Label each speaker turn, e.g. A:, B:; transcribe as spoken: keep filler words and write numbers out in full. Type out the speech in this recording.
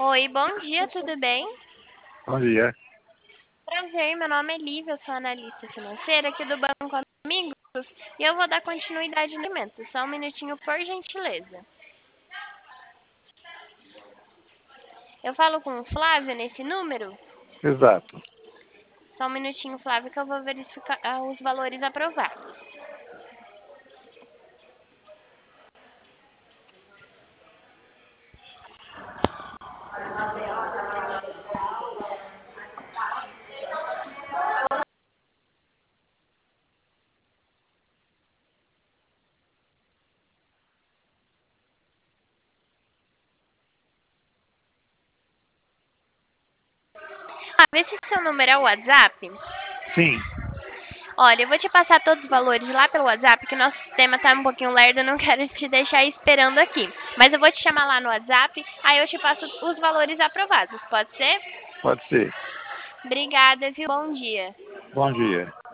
A: Oi, bom dia, tudo bem?
B: Bom dia.
A: Prazer, meu nome é Lívia, eu sou analista financeira aqui do Banco Amigos e eu vou dar continuidade no momento. Só um minutinho, por gentileza. Eu falo com o Flávio nesse número?
B: Exato.
A: Só um minutinho, Flávio, que eu vou verificar ah, os valores aprovados. Ah, vê se seu número é o WhatsApp.
B: Sim,
A: Olha, eu vou te passar todos os valores lá pelo WhatsApp, que nosso sistema tá um pouquinho lerdo, eu não quero te deixar esperando aqui. Mas eu vou te chamar lá no WhatsApp, aí eu te passo os valores aprovados, pode ser?
B: pode ser.
A: Obrigada, viu? Bom dia.
B: Bom dia.